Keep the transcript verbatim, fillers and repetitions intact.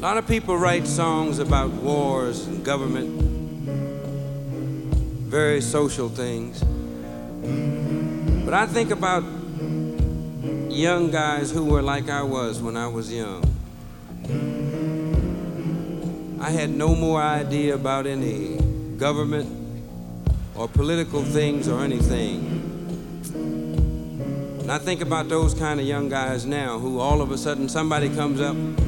lot of people write songs about wars and government, very social things. But I think about young guys who were like I was when I was young. I had no more idea about any government or political things or anything. And I think about those kind of young guys now who all of a sudden somebody comes up